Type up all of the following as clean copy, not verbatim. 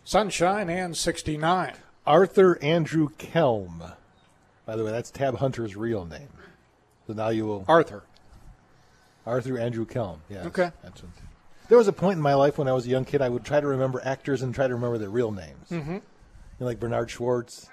Sunshine and 69. Arthur Andrew Kelm. By the way, that's Tab Hunter's real name. So now you will... Arthur Andrew Kelm, yes. Okay. There was a point in my life when I was a young kid, I would try to remember actors and try to remember their real names. Mm-hmm. You know, like Bernard Schwartz,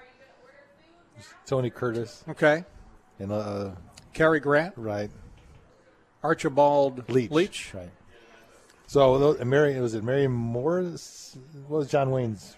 Tony Curtis. Okay. And Cary Grant. Right. Archibald Leach. Right. So, was it Mary Morris? What was John Wayne's?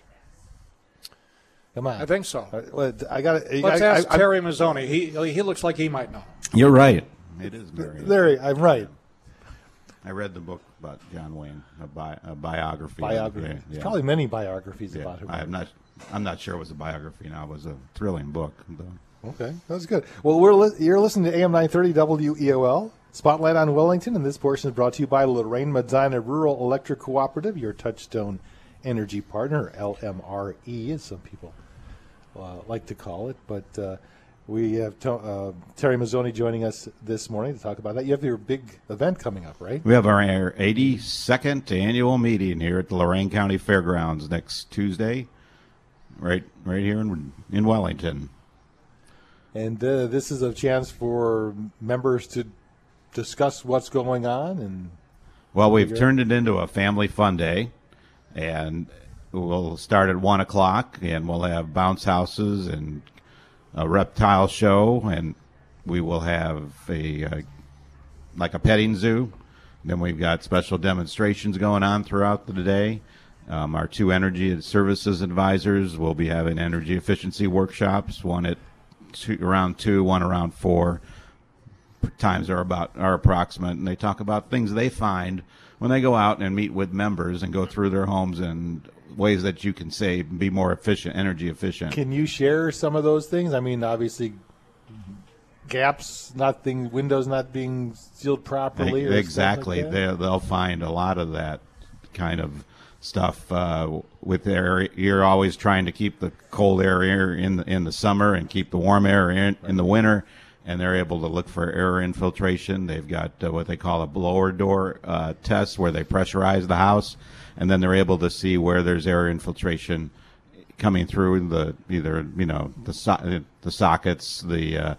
Come on. I think so. Let's ask Terry Mazzoni. He looks like he might know. You're right. It is Mary. Larry, I'm right. I read the book about John Wayne, a biography. Biography. There's probably many biographies about him. I'm not sure it was a biography now. It was a thrilling book. Okay, that's good. Well, you're listening to AM 930 WEOL, Spotlight on Wellington, and this portion is brought to you by Lorraine Medina Rural Electric Cooperative, your Touchstone Energy Partner, LMRE, as some people like to call it. But we have Terry Mazzoni joining us this morning to talk about that. You have your big event coming up, right? We have our 82nd annual meeting here at the Lorain County Fairgrounds next Tuesday, right here in Wellington. And this is a chance for members to discuss what's going on. Well, we've turned it into a family fun day, and we'll start at 1 o'clock, and we'll have bounce houses and a reptile show, and we will have a petting zoo. Then we've got special demonstrations going on throughout the day. Our two energy services advisors will be having energy efficiency workshops, one at around 2, one around 4. Times are approximate, and they talk about things they find when they go out and meet with members and go through their homes and ways that you can be more efficient, energy efficient. Can you share some of those things? I mean, obviously, windows not being sealed properly. Exactly. Like that? They'll find a lot of that kind of stuff with air. You're always trying to keep the cold air in the summer and keep the warm air in the winter, and they're able to look for air infiltration. They've got what they call a blower door test, where they pressurize the house, and then they're able to see where there's air infiltration coming through the sockets, the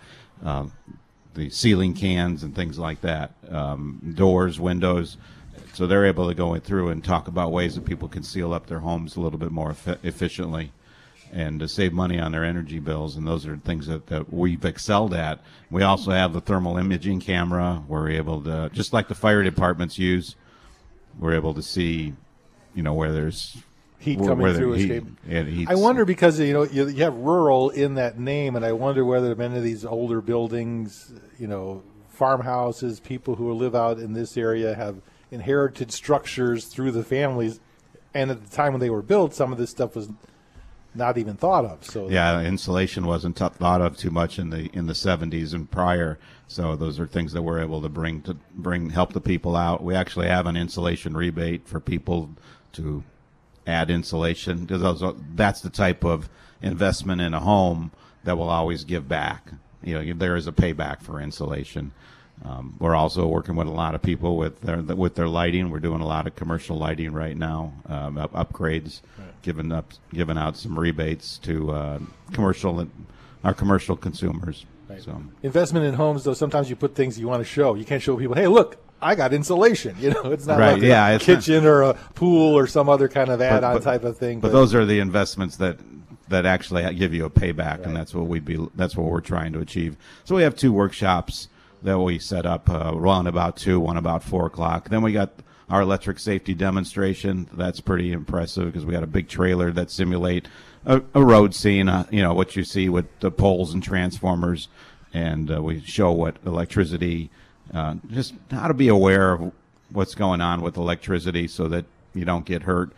ceiling cans, and things like that, doors, windows. So they're able to go through and talk about ways that people can seal up their homes a little bit more efficiently and to save money on their energy bills. And those are things that we've excelled at. We also have the thermal imaging camera, where we're able to, just like the fire departments use, we're able to see, where there's heat coming through, escape. I wonder, because you have rural in that name, and I wonder whether many of these older buildings, farmhouses, people who live out in this area have inherited structures through the families, and at the time when they were built, some of this stuff was not even thought of. So yeah, insulation wasn't thought of too much in the 70s and prior. So those are things that we're able to help the people out. We actually have an insulation rebate for people to add insulation, because that's the type of investment in a home that will always give back. There is a payback for insulation. We're also working with a lot of people with their lighting. We're doing a lot of commercial lighting right now, upgrades, right. giving out some rebates to our commercial consumers. Right. So investment in homes, though, sometimes you put things you want to show. You can't show people, hey, look, I got insulation. It's not right. like a kitchen or a pool or some other kind of add-on type of thing. But those are the investments that actually give you a payback, right. And that's what we're trying to achieve. So we have 2 workshops that we set up, one about 2, one about 4 o'clock. Then we got our electric safety demonstration. That's pretty impressive, because we got a big trailer that simulate a road scene, what you see with the poles and transformers, and we show what electricity, just how to be aware of what's going on with electricity so that you don't get hurt.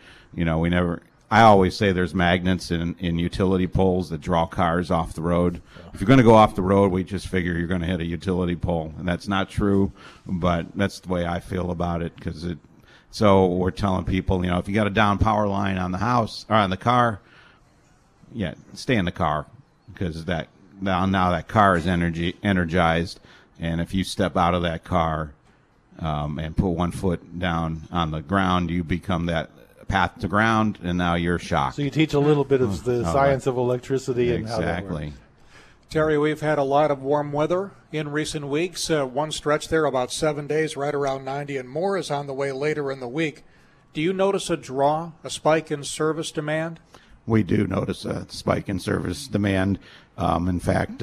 I always say there's magnets in utility poles that draw cars off the road. If you're going to go off the road, we just figure you're going to hit a utility pole, and that's not true, but that's the way I feel about it. So we're telling people, if you got a down power line on the house or on the car, yeah, stay in the car, because now that car is energized, and if you step out of that car and put one foot down on the ground, you become that path to ground, and now you're shocked. So you teach a little bit of the science of electricity and how that Exactly. works. Terry, we've had a lot of warm weather in recent weeks. One stretch there, about 7 days, right around 90, and more is on the way later in the week. Do you notice a spike in service demand? We do notice a spike in service demand. In fact,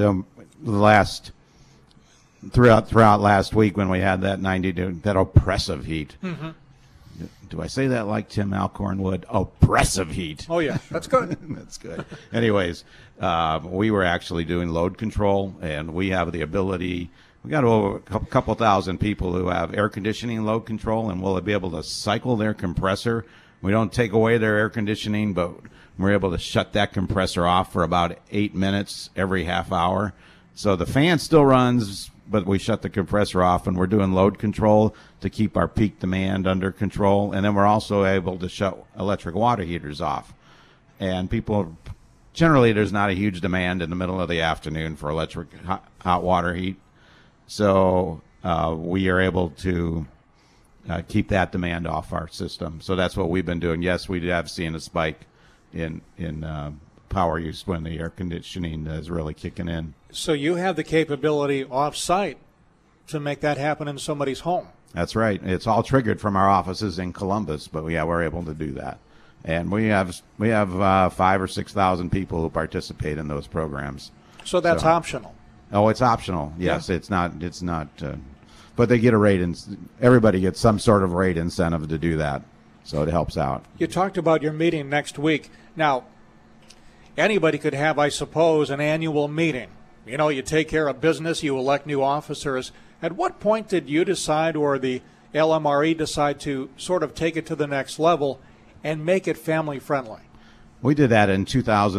throughout last week when we had that that oppressive heat. Mm-hmm. Do I say that like Tim Alcorn would? Oppressive heat. Oh, yeah, that's good. That's good. Anyways, we were actually doing load control, and we have the ability. We got over a couple thousand people who have air conditioning load control, and we'll be able to cycle their compressor. We don't take away their air conditioning, but we're able to shut that compressor off for about 8 minutes every half hour. So the fan still runs, but we shut the compressor off, and we're doing load control to keep our peak demand under control. And then we're also able to shut electric water heaters off. And people, generally, there's not a huge demand in the middle of the afternoon for electric hot water heat. So we are able to keep that demand off our system. So that's what we've been doing. Yes, we have seen a spike in power use when the air conditioning is really kicking in. So you have the capability off-site to make that happen in somebody's home. That's right. It's all triggered from our offices in Columbus, but yeah, we're able to do that. And we have 5,000 or 6,000 people who participate in those programs. So that's optional. Oh, it's optional. Yes, Yeah. it's not. But they get a rate, and everybody gets some sort of rate incentive to do that. So it helps out. You talked about your meeting next week. Now, anybody could have, I suppose, an annual meeting. You know, you take care of business, you elect new officers. At what point did you decide, or the LMRE decide, to sort of take it to the next level and make it family friendly? We did that in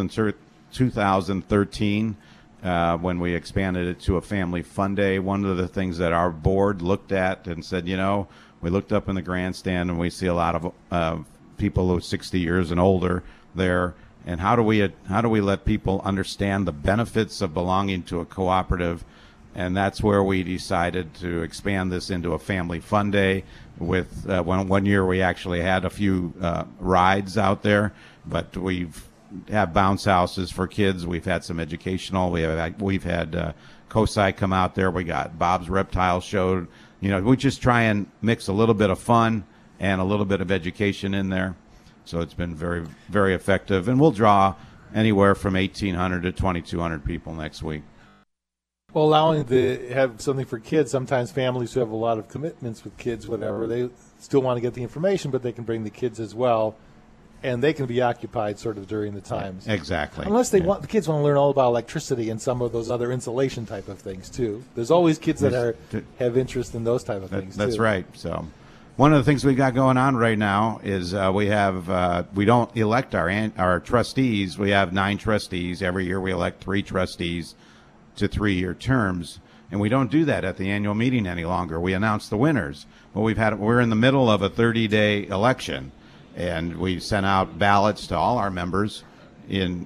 2013 when we expanded it to a family fun day. One of the things that our board looked at and said, we looked up in the grandstand and we see a lot of people who are 60 years and older there. And how do we let people understand the benefits of belonging to a cooperative? And that's where we decided to expand this into a family fun day. With one year we actually had a few rides out there, but we've have bounce houses for kids. We've had some educational. We've had COSI come out there. We got Bob's Reptile Show. We just try and mix a little bit of fun and a little bit of education in there. So it's been very, very effective. And we'll draw anywhere from 1,800 to 2,200 people next week. Well, allowing to have something for kids, sometimes families who have a lot of commitments with kids, whatever, they still want to get the information, but they can bring the kids as well, and they can be occupied sort of during the times. Exactly. Unless the kids want to learn all about electricity and some of those other insulation type of things, too. There's always kids that have interest in those type of things, too. That's right. So one of the things we got going on right now is we don't elect our trustees. We have 9 trustees. Every year we elect 3 trustees to 3-year terms, and we don't do that at the annual meeting any longer. We announce the winners. Well, we're in the middle of a 30-day election, and we sent out ballots to all our members in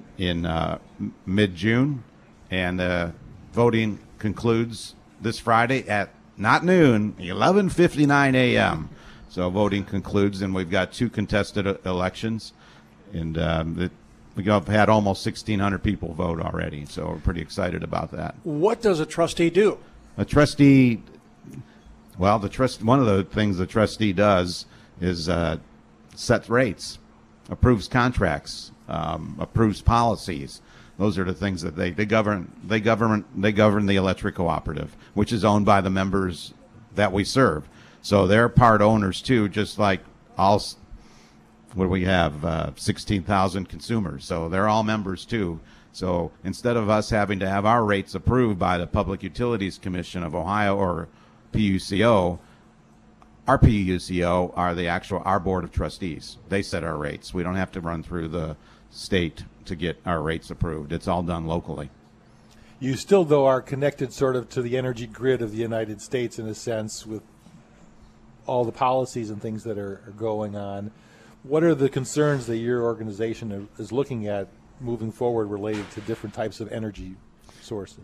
mid-June, and voting concludes this Friday at not noon, 11:59 a.m. So voting concludes, and we've got 2 contested elections, and we have had almost 1,600 people vote already, so we're pretty excited about that. What does a trustee do? A trustee, one of the things the trustee does is set rates, approves contracts, approves policies. Those are the things that they govern. They govern the electric cooperative, which is owned by the members that we serve. So they're part owners too, just like all. What do we have? 16,000 consumers. So they're all members too. So instead of us having to have our rates approved by the Public Utilities Commission of Ohio or PUCO, our PUCO are our board of trustees. They set our rates. We don't have to run through the state to get our rates approved. It's all done locally. You still, though, are connected sort of to the energy grid of the United States in a sense with all the policies and things that are going on. What are the concerns that your organization is looking at moving forward related to different types of energy sources?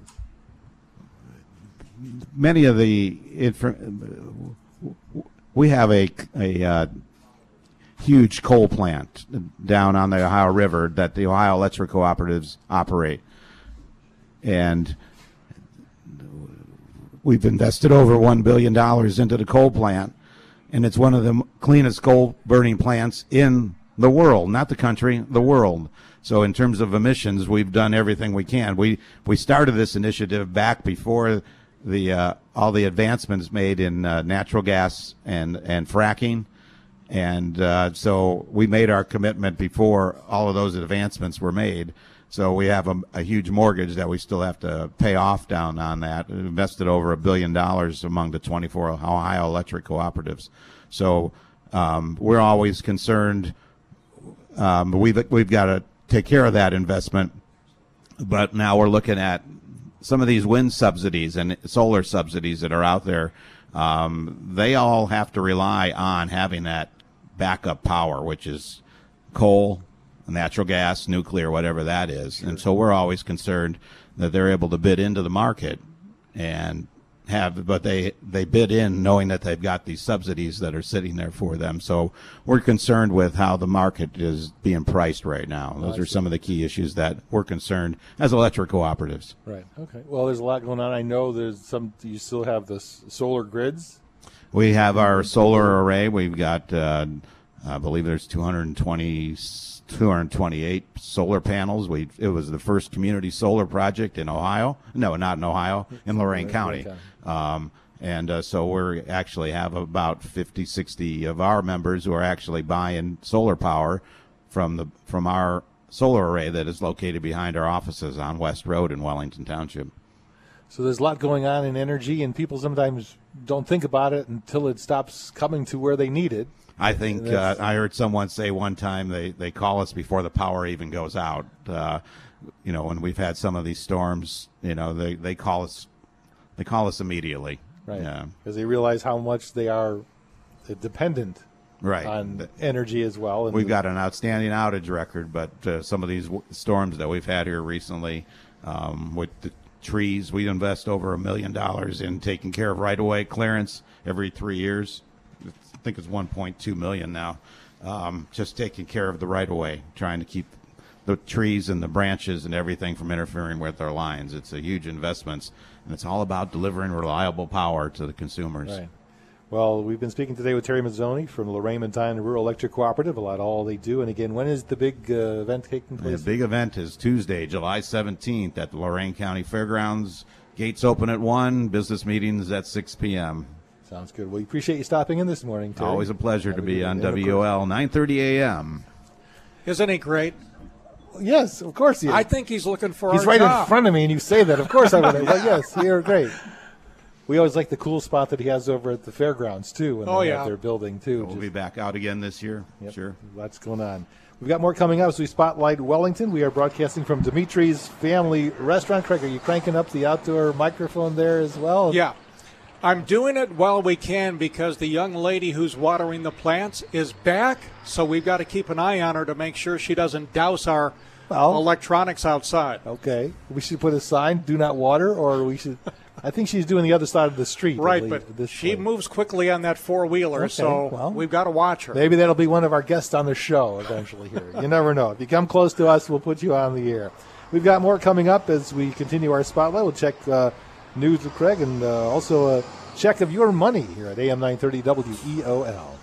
Many of we have huge coal plant down on the Ohio River that the Ohio Electric Cooperatives operate. And we've invested over $1 billion into the coal plant, and it's one of the cleanest coal-burning plants in the world, not the country, the world. So in terms of emissions, we've done everything we can. We started this initiative back before the all the advancements made in natural gas and fracking. And so we made our commitment before all of those advancements were made. So we have a huge mortgage that we still have to pay off down on that. We invested over $1 billion among the 24 Ohio Electric Cooperatives. So we're always concerned. We've got to take care of that investment. But now we're looking at some of these wind subsidies and solar subsidies that are out there. They all have to rely on having that backup power, which is coal, natural gas, nuclear, whatever that is. Sure. And so we're always concerned that they're able to bid into the market and but they bid in knowing that they've got these subsidies that are sitting there for them. So we're concerned with how the market is being priced right now. Those are some of the key issues that we're concerned as electric cooperatives. Right. Okay. Well, there's a lot going on. I know you still have the solar grids. We have our solar array. We've got, I believe there's 228 solar panels. It was the first community solar project in Ohio. No, not in Ohio, in Lorain County. So we actually have about 50, 60 of our members who are actually buying solar power from our solar array that is located behind our offices on West Road in Wellington Township. So there's a lot going on in energy, and people sometimes don't think about it until it stops coming to where they need it. I think I heard someone say one time they call us before the power even goes out. When we've had some of these storms, they call us immediately. Right. Because they realize how much they are dependent on energy as well. And we've got an outstanding outage record, but some of these storms that we've had here recently with the trees, we invest over $1 million in taking care of right-of-way clearance every 3 years. I think it's 1.2 million now, just taking care of the right-of-way, trying to keep the trees and the branches and everything from interfering with our lines. It's a huge investment, and it's all about delivering reliable power to the consumers. Right. Well, we've been speaking today with Terry Mazzoni from Lorain Medina Rural Electric Cooperative about all they do. And again, when is the big event taking place? The big event is Tuesday, July 17th at the Lorain County Fairgrounds. Gates open at 1, business meetings at 6 p.m. Sounds good. Well, we appreciate you stopping in this morning, Terry. Always a pleasure to be on WOL 9:30 a.m. Isn't he great? Yes, of course he is. I think he's looking for He's our right job. in front of me, and you say that. Of course I would have. But yes, you're great. We always like the cool spot that he has over at the fairgrounds, too, when they have their building, too. We'll be back out again this year. Yep, sure. Lots going on. We've got more coming up as we spotlight Wellington. We are broadcasting from Dimitri's Family Restaurant. Craig, are you cranking up the outdoor microphone there as well? Yeah. I'm doing it while we can because the young lady who's watering the plants is back, so we've got to keep an eye on her to make sure she doesn't douse our electronics outside. Okay. We should put a sign, do not water, or we should... I think she's doing the other side of the street. Right, but she moves quickly on that four-wheeler, so we've got to watch her. Maybe that'll be one of our guests on the show eventually here. You never know. If you come close to us, we'll put you on the air. We've got more coming up as we continue our spotlight. We'll check news with Craig and also a check of your money here at AM 930 WEOL.